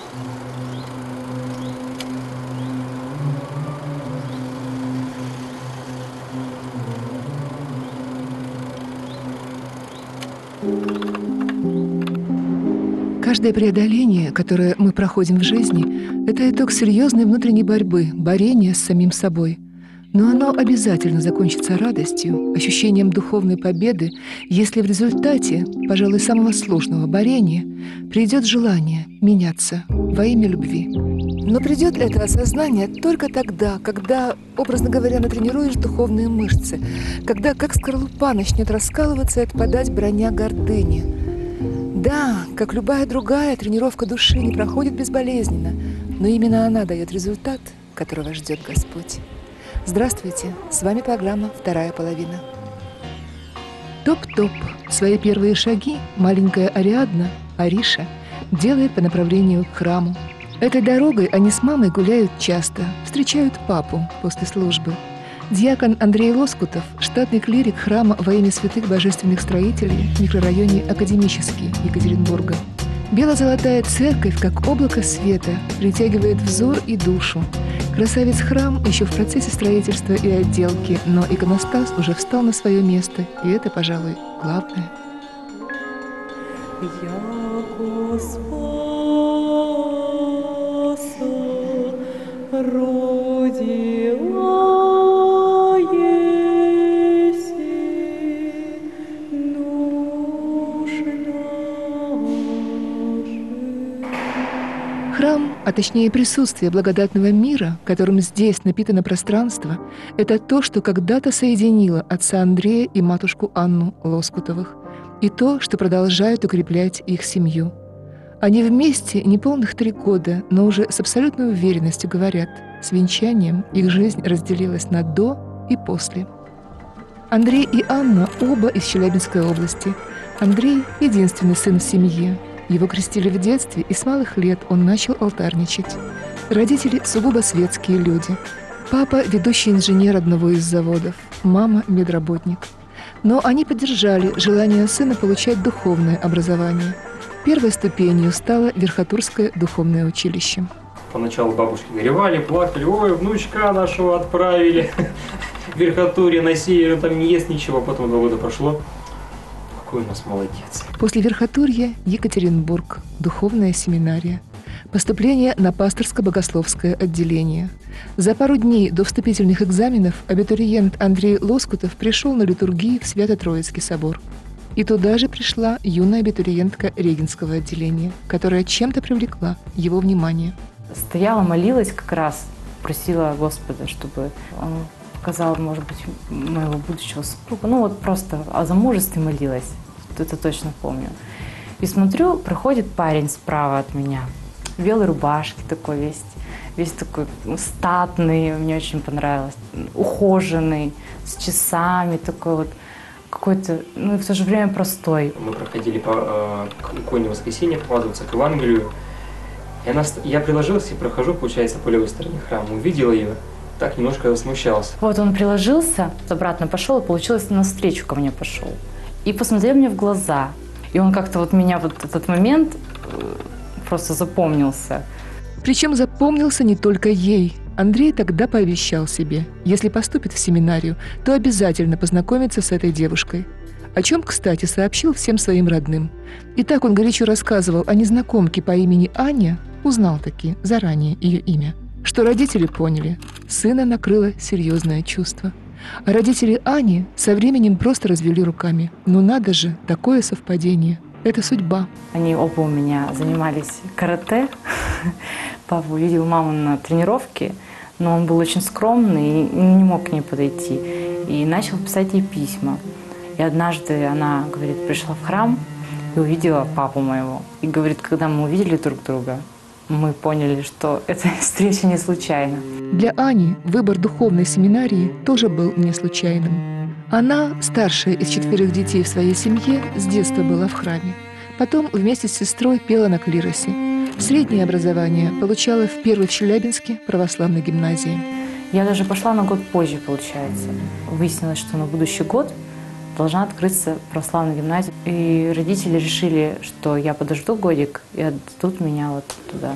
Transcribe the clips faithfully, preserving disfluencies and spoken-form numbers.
Каждое преодоление, которое мы проходим в жизни, это итог серьезной внутренней борьбы, борения с самим собой. Но оно обязательно закончится радостью, ощущением духовной победы, если в результате, пожалуй, самого сложного борения придет желание меняться во имя любви. Но придет это осознание только тогда, когда, образно говоря, натренируешь духовные мышцы, когда, как скорлупа, начнет раскалываться и отпадать броня гордыни. Да, как любая другая, тренировка души не проходит безболезненно, но именно она дает результат, которого ждет Господь. Здравствуйте, с вами программа «Вторая половина». Топ-топ. Свои первые шаги маленькая Ариадна, Ариша, делает по направлению к храму. Этой дорогой они с мамой гуляют часто, встречают папу после службы. Диакон Андрей Лоскутов, штатный клирик храма во имя святых божественных строителей в микрорайоне Академический Екатеринбурга. Бело-золотая церковь, как облако света, притягивает взор и душу. Красавец-храм еще в процессе строительства и отделки, но иконостас уже встал на свое место, и это, пожалуй, главное. Храм, а точнее присутствие благодатного мира, которым здесь напитано пространство, это то, что когда-то соединило отца Андрея и матушку Анну Лоскутовых, и то, что продолжает укреплять их семью. Они вместе неполных три года, но уже с абсолютной уверенностью говорят, с венчанием их жизнь разделилась на «до» и «после». Андрей и Анна оба из Челябинской области. Андрей — единственный сын в семье. Его крестили в детстве, и с малых лет он начал алтарничать. Родители сугубо светские люди. Папа — ведущий инженер одного из заводов, мама — медработник. Но они поддержали желание сына получать духовное образование. Первой ступенью стало Верхотурское духовное училище. Поначалу бабушки горевали, плакали: ой, внучка нашего отправили в Верхотурье на север, он там не ест ничего. Потом два года прошло. Какой у нас молодец. После Верхотурья Екатеринбург, духовная семинария. Поступление на пасторско-богословское отделение. За пару дней до вступительных экзаменов абитуриент Андрей Лоскутов пришел на литургии в Свято-Троицкий собор. И туда же пришла юная абитуриентка Регинского отделения, которая чем-то привлекла его внимание. Стояла, молилась как раз, просила Господа, чтобы он показал, может быть, моего будущего супруга. Ну вот просто о замужестве молилась, это точно помню. И смотрю, проходит парень справа от меня, в белой рубашке такой весь, весь такой статный, мне очень понравилось, ухоженный, с часами такой вот, какой-то, ну и в то же время простой. Мы проходили по э, иконе Воскресения, помазываться к Евангелию. И она, я приложился и прохожу, получается, по левой стороне храма. Увидел ее, так немножко смущался. Вот он приложился, обратно пошел, и получилось, навстречу ко мне пошел. И посмотрел мне в глаза. И он как-то вот меня вот этот момент просто запомнился. Причем запомнился не только ей. Андрей тогда пообещал себе, если поступит в семинарию, то обязательно познакомится с этой девушкой. О чем, кстати, сообщил всем своим родным. И так он горячо рассказывал о незнакомке по имени Аня, узнал таки заранее ее имя, что родители поняли, сына накрыло серьезное чувство. А родители Ани со временем просто развели руками. Ну надо же, такое совпадение. Это судьба. Они оба у меня занимались карате. Папа увидел маму на тренировке, но он был очень скромный и не мог к ней подойти. И начал писать ей письма. И однажды она, говорит, пришла в храм и увидела папу моего. И говорит, когда мы увидели друг друга, мы поняли, что эта встреча не случайна. Для Ани выбор духовной семинарии тоже был не случайным. Она, старшая из четверых детей в своей семье, с детства была в храме. Потом вместе с сестрой пела на клиросе. Среднее образование получала в первой в Челябинске православной гимназии. Я даже пошла на год позже, получается. Выяснилось, что на будущий год должна открыться православная гимназия. И родители решили, что я подожду годик и отдадут меня вот туда.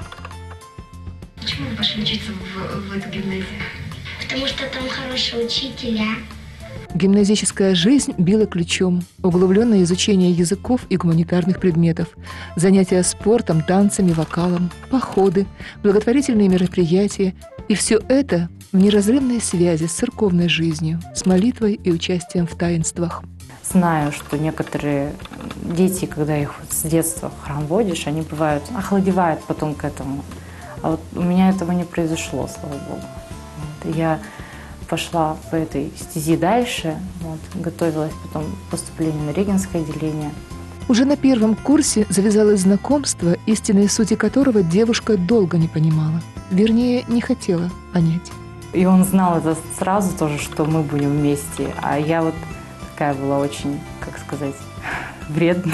Почему вы пошли учиться в, в эту гимназию? Потому что там хорошие учителя. Гимназическая жизнь била ключом. Углубленное изучение языков и гуманитарных предметов, занятия спортом, танцами, вокалом, походы, благотворительные мероприятия. И все это в неразрывной связи с церковной жизнью, с молитвой и участием в таинствах. Знаю, что некоторые дети, когда их с детства в храм водишь, они бывают, охладевают потом к этому. А вот у меня этого не произошло, слава Богу. Вот. Я пошла по этой стези дальше, вот, готовилась потом к поступлению на регенское отделение. Уже на первом курсе завязалось знакомство, истинной сути которого девушка долго не понимала. Вернее, не хотела понять. И он знал это сразу тоже, что мы будем вместе. А я вот такая была очень, как сказать, вредная.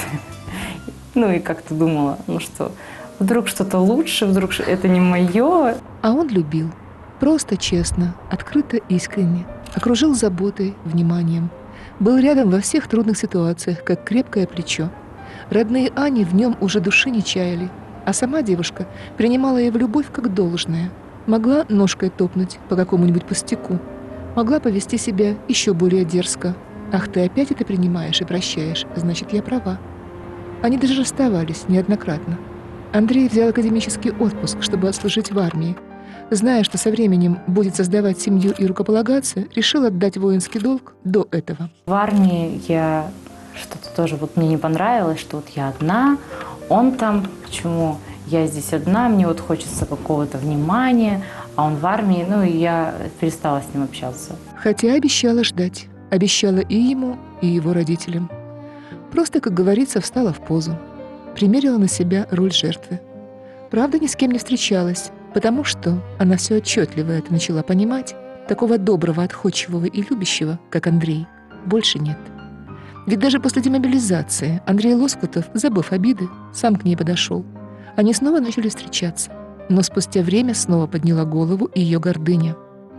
Ну и как-то думала, ну что, вдруг что-то лучше, вдруг это не мое. А он любил. Просто, честно, открыто, искренне. Окружил заботой, вниманием. Был рядом во всех трудных ситуациях, как крепкое плечо. Родные Ани в нем уже души не чаяли. А сама девушка принимала его любовь как должное. Могла ножкой топнуть по какому-нибудь пустяку. Могла повести себя еще более дерзко. «Ах, ты опять это принимаешь и прощаешь, значит, я права». Они даже расставались неоднократно. Андрей взял академический отпуск, чтобы отслужить в армии. Зная, что со временем будет создавать семью и рукополагаться, решил отдать воинский долг до этого. В армии я что-то тоже вот мне не понравилось, что вот я одна, он там, почему я здесь одна, мне вот хочется какого-то внимания, а он в армии, ну и я перестала с ним общаться. Хотя обещала ждать. Обещала и ему, и его родителям. Просто, как говорится, встала в позу. Примерила на себя роль жертвы. Правда, ни с кем не встречалась, потому что она все отчетливо это начала понимать, такого доброго, отходчивого и любящего, как Андрей, больше нет. Ведь даже после демобилизации Андрей Лоскутов, забыв обиды, сам к ней подошел. Они снова начали встречаться, но спустя время снова подняла голову ее гордыня.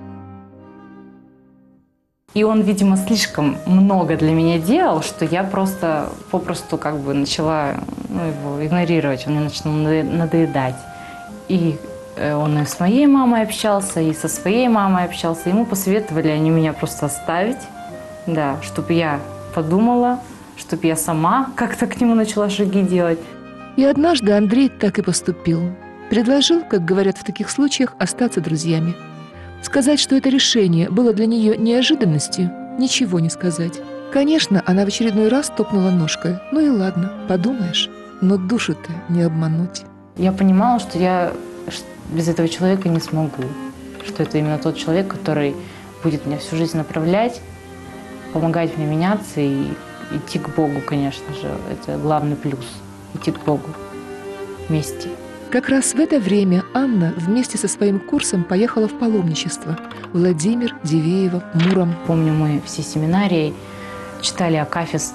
И он, видимо, слишком много для меня делал, что я просто попросту как бы начала ну, его игнорировать, он мне начал надоедать. И он и с моей мамой общался, и со своей мамой общался. Ему посоветовали они меня просто оставить, да, чтобы я подумала, чтобы я сама как-то к нему начала шаги делать. И однажды Андрей так и поступил. Предложил, как говорят в таких случаях, остаться друзьями. Сказать, что это решение было для нее неожиданностью, ничего не сказать. Конечно, она в очередной раз топнула ножкой. Ну и ладно, подумаешь, но душу-то не обмануть. Я понимала, что я без этого человека не смогу. Что это именно тот человек, который будет меня всю жизнь направлять, помогать мне меняться и идти к Богу, конечно же. Это главный плюс. Идти к Богу вместе. Как раз в это время Анна вместе со своим курсом поехала в паломничество. Владимир, Дивеево, Муром. Помню, мы все семинарии читали акафист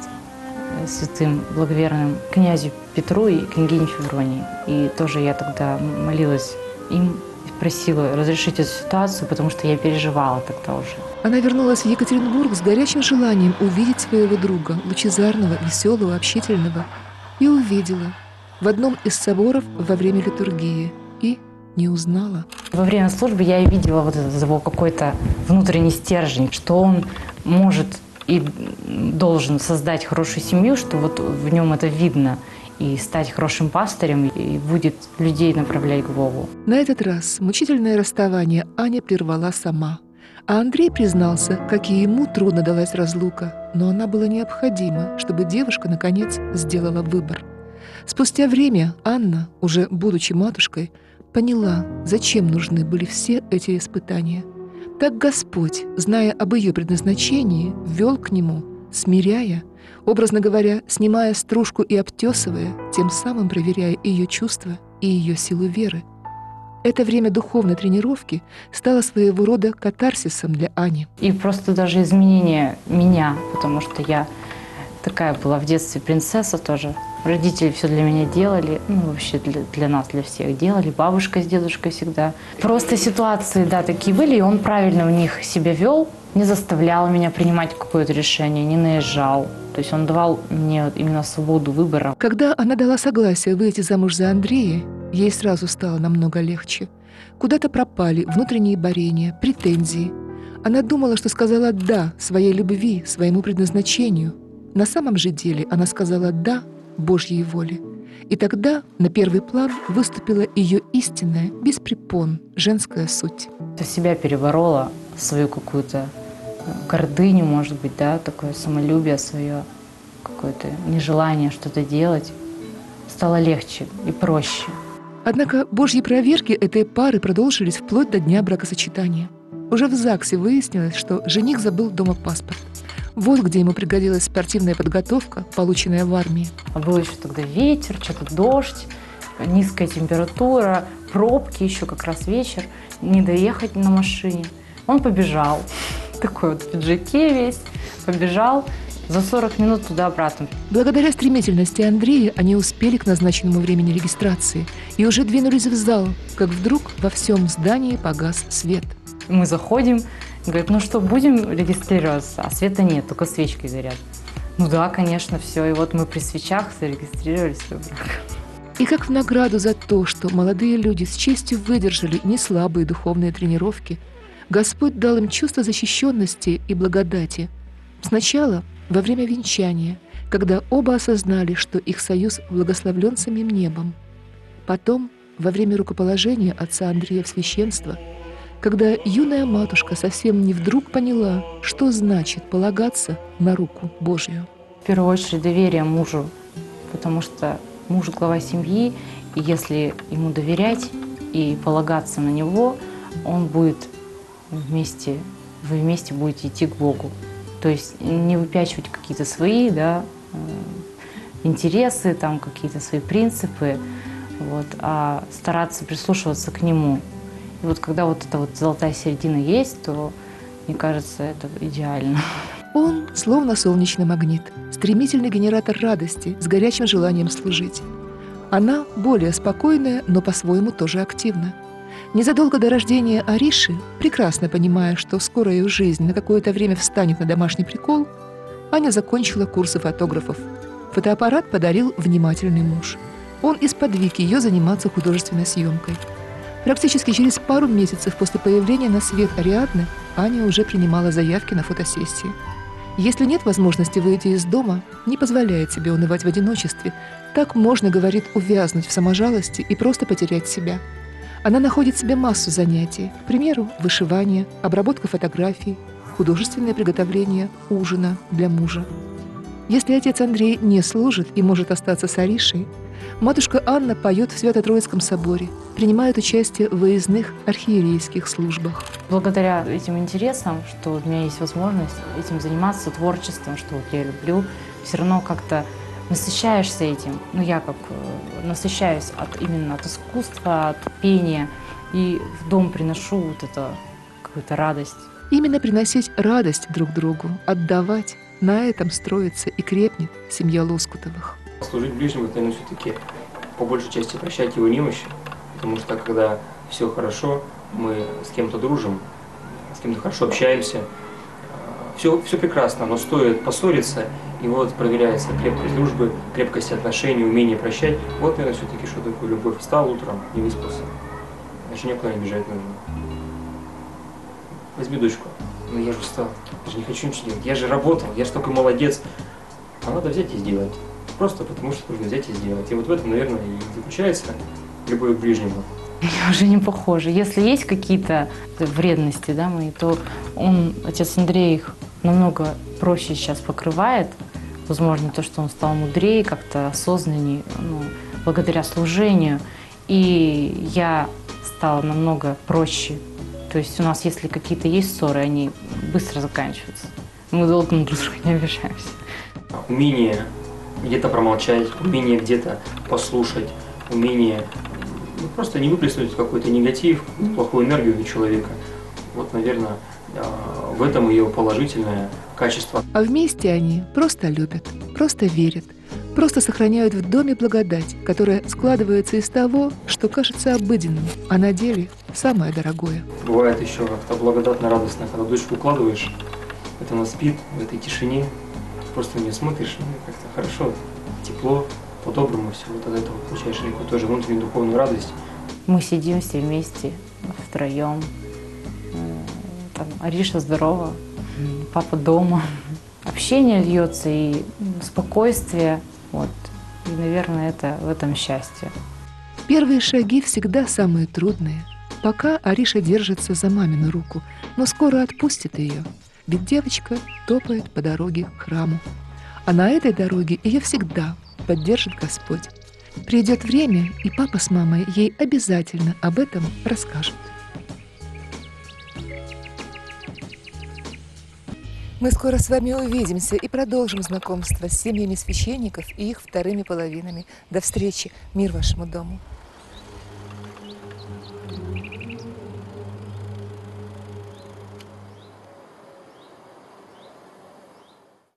святым благоверным князю Петру и княгине Февронии. И тоже я тогда молилась им, просила разрешить эту ситуацию, потому что я переживала тогда уже. Она вернулась в Екатеринбург с горячим желанием увидеть своего друга, лучезарного, веселого, общительного. И увидела в одном из соборов во время литургии. И не узнала. Во время службы я и видела вот этот его какой-то внутренний стержень, что он может и должен создать хорошую семью, что вот в нем это видно, и стать хорошим пастырем, и будет людей направлять к Богу. На этот раз мучительное расставание Аня прервала сама. А Андрей признался, как и ему трудно далась разлука, но она была необходима, чтобы девушка, наконец, сделала выбор. Спустя время Анна, уже будучи матушкой, поняла, зачем нужны были все эти испытания. Так Господь, зная об ее предназначении, вел к нему, смиряя, образно говоря, снимая стружку и обтесывая, тем самым проверяя ее чувства и ее силу веры. Это время духовной тренировки стало своего рода катарсисом для Ани. И просто даже изменение меня, потому что я такая была в детстве принцесса тоже. Родители все для меня делали, ну вообще для, для нас, для всех делали. Бабушка с дедушкой всегда. Просто ситуации, да, такие были, и он правильно в них себя вел. не заставлял меня принимать какое-то решение, не наезжал. То есть он давал мне вот именно свободу выбора. Когда она дала согласие выйти замуж за Андрея, ей сразу стало намного легче. Куда-то пропали внутренние борения, претензии. Она думала, что сказала «да» своей любви, своему предназначению. На самом же деле она сказала «да» Божьей воле. И тогда на первый план выступила ее истинная, без препон, женская суть. Ты себя переборола, свою какую-то гордыню, может быть, да, такое самолюбие свое, какое-то нежелание что-то делать. Стало легче и проще. Однако Божьи проверки этой пары продолжились вплоть до дня бракосочетания. Уже в ЗАГСе выяснилось, что жених забыл дома паспорт. Вот где ему пригодилась спортивная подготовка, полученная в армии. А был еще тогда ветер, что-то дождь, низкая температура, пробки, еще как раз вечер, не доехать на машине. Он побежал, такой вот в пиджаке весь, побежал за сорок минут туда-обратно. Благодаря стремительности Андрея они успели к назначенному времени регистрации и уже двинулись в зал, как вдруг во всем здании погас свет. Мы заходим, говорит, ну что, будем регистрироваться? А света нет, только свечки горят. Ну да, конечно, все. И вот мы при свечах зарегистрировали свой брак. И как в награду за то, что молодые люди с честью выдержали неслабые духовные тренировки, Господь дал им чувство защищенности и благодати. Сначала во время венчания, когда оба осознали, что их союз благословлен самим небом. Потом, во время рукоположения отца Андрея в священство, когда юная матушка совсем не вдруг поняла, что значит полагаться на руку Божью. В первую очередь доверие мужу, потому что муж глава семьи, и если ему доверять и полагаться на него, он будет вместе, вы вместе будете идти к Богу. То есть не выпячивать какие-то свои, да, интересы, там какие-то свои принципы, вот, а стараться прислушиваться к нему. И вот когда вот эта вот золотая середина есть, то, мне кажется, это идеально. Он словно солнечный магнит, стремительный генератор радости с горячим желанием служить. Она более спокойная, но по-своему тоже активна. Незадолго до рождения Ариши, прекрасно понимая, что скоро ее жизнь на какое-то время встанет на домашний прикол, Аня закончила курсы фотографов. Фотоаппарат подарил внимательный муж. Он и сподвиг ее заниматься художественной съемкой. Практически через пару месяцев после появления на свет Ариадны Аня уже принимала заявки на фотосессии. Если нет возможности выйти из дома, не позволяет себе унывать в одиночестве. Так можно, говорит, увязнуть в саможалости и просто потерять себя. Она находит себе массу занятий. К примеру, вышивание, обработка фотографий, художественное приготовление ужина для мужа. Если отец Андрей не служит и может остаться с Аришей, матушка Анна поет в Свято-Троицком соборе, принимает участие в выездных архиерейских службах. Благодаря этим интересам, что у меня есть возможность этим заниматься, творчеством, что вот я люблю, все равно как-то насыщаешься этим. Ну, я как насыщаюсь от, именно от искусства, от пения, и в дом приношу вот эту какую-то радость. Именно приносить радость друг другу, отдавать, на этом строится и крепнет семья Лоскутовых. Служить ближнему, это, наверное, все-таки по большей части прощать его немощи, потому что когда все хорошо, мы с кем-то дружим, с кем-то хорошо общаемся, все, все прекрасно, но стоит поссориться, и вот проверяется крепкость дружбы, крепкость отношений, умение прощать. Вот, наверное, все-таки, что такое любовь. Встал утром, не выспался, значит, никуда не бежать нужно. Возьми дочку. Ну я же устал, я же не хочу ничего делать, я же работал, я же такой молодец. А надо взять и сделать. Просто потому что нужно взять и сделать. И вот в этом, наверное, и заключается любовь к ближнему. Уже не похоже. Если есть какие-то вредности, да, мои, то он, отец Андрей, их намного проще сейчас покрывает. Возможно, то, что он стал мудрее, как-то осознаннее, ну, благодаря служению. И я стала намного проще. То есть у нас, если какие-то есть ссоры, они быстро заканчиваются. Мы долго на друг друга не обижаемся. Умение где-то промолчать, умение где-то послушать, умение ну, просто не выплеснуть какой-то негатив, плохую энергию у человека. Вот, наверное, в этом ее положительное качество. А вместе они просто любят, просто верят, просто сохраняют в доме благодать, которая складывается из того, что кажется обыденным, а на деле самое дорогое. Бывает еще как-то благодатно радостно, когда дочку укладываешь, это она спит в этой тишине, просто на нее смотришь, ну, как-то хорошо, тепло, по-доброму все, вот от этого получаешь некую тоже внутреннюю духовную радость. Мы сидим все вместе, втроем. Там, Ариша здорова, папа дома. Общение льется и спокойствие. Вот. И, наверное, это в этом счастье. Первые шаги всегда самые трудные. Пока Ариша держится за мамину руку, но скоро отпустит ее. Ведь девочка топает по дороге к храму. А на этой дороге ее всегда поддержит Господь. Придет время, и папа с мамой ей обязательно об этом расскажут. Мы скоро с вами увидимся и продолжим знакомство с семьями священников и их вторыми половинами. До встречи! Мир вашему дому!